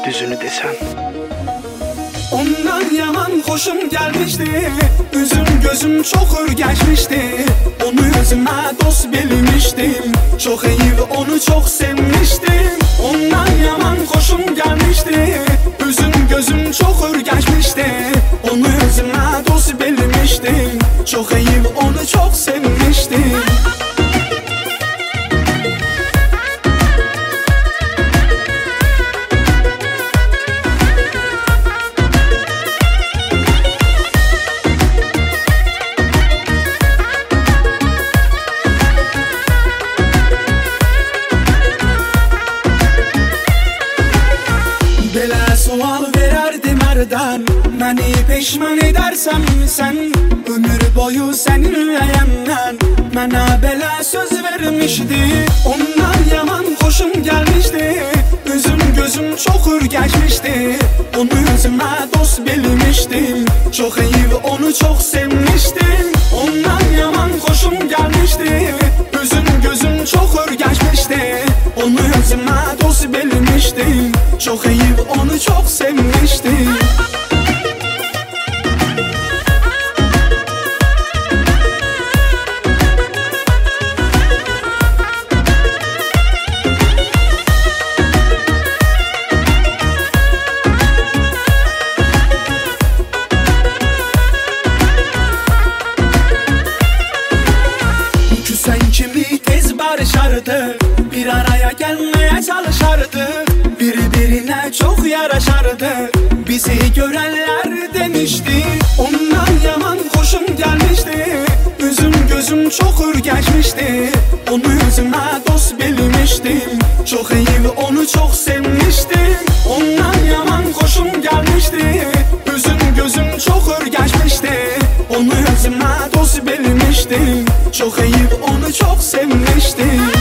düzünü desem. Ondan yaman hoşum gelmişti, üzüm gözüm çok ürgeçmişti. Onu özüme dost bilmiştim, çok iyi ve onu çok sevmiştim. Ondan yaman hoşum gelmişti, üzüm gözüm çok ürgeçmişti. Onu özüme dost bilmiştim, çok iyi ve onu çok sevmiştim. Belə sual verərdim hərdən, məni peşman edərsən sən? Ömür boyu səninləyəm mən, mənə belə söz vermişdi. Ondan yaman xoşum gəlmişdi, üzüm gözüm çox ürgeçmişdi. Onu özümə dost bilmişdim, çox iyi və onu çox sevmişdim. Ondan yaman xoşum gəlmişdi, üzüm gözüm çox ürgeçmişdi. Onu özümə dost bilmişdim, çok iyi ve onu çok sevmiştim. Küsen kimi tez barışardı, bir araya gelmeye çalışardı. Birbirine çok yaraşardı, bizi görenler demişti. Ondan yaman hoşum gelmişti, üzüm gözüm çok ürgeçmişti. Onu özüme dost bilmiştim, çok iyi ve onu çok sevmiştim. Ondan yaman hoşum gelmişti, üzüm gözüm çok ürgeçmişti. Onu özüme dost bilmiştim, çok iyi ve onu çok sevmiştim.